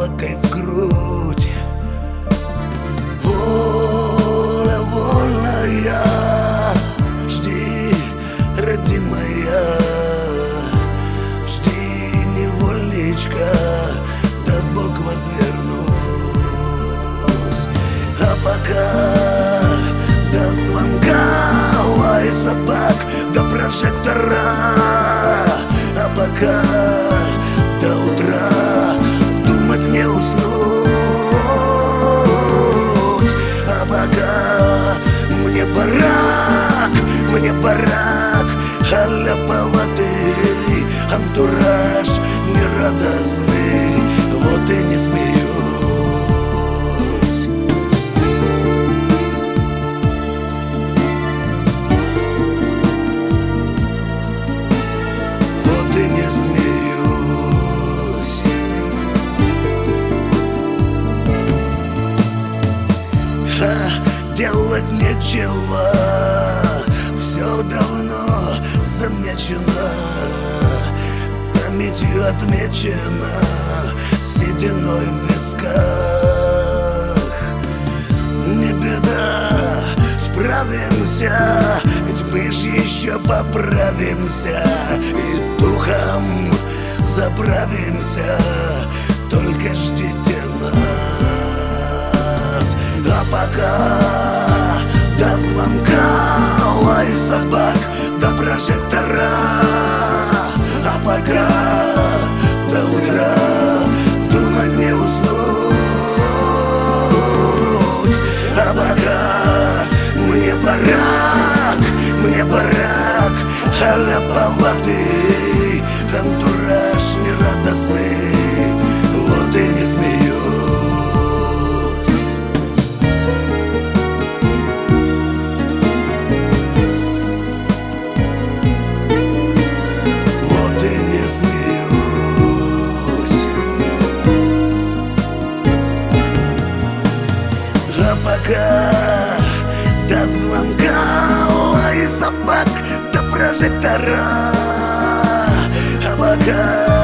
яблокой в грудь. Воля вольная, жди, родимая, жди, невольничка, даст Бог возвернусь. А пока до звонка лай собак, до прожектора, а пока до утра думать не уснуть. А пока мне барак, халяповатый, антураж нерадостный, вот и не смеюсь. Вот и не смеюсь. Делать нечего, все давно замечено, памятью отмечено, сединой в висках. Не беда, справимся, ведь мы ж еще поправимся и духом заправимся, только ждите нас. А пока до звонка лай собак, до прожектора, а пока до утра думать не уснуть. А пока мне барак, халяповатый, антураж нерадостный, вот и не смеюсь. Пока до звонка лай собак, до прожектора, а пока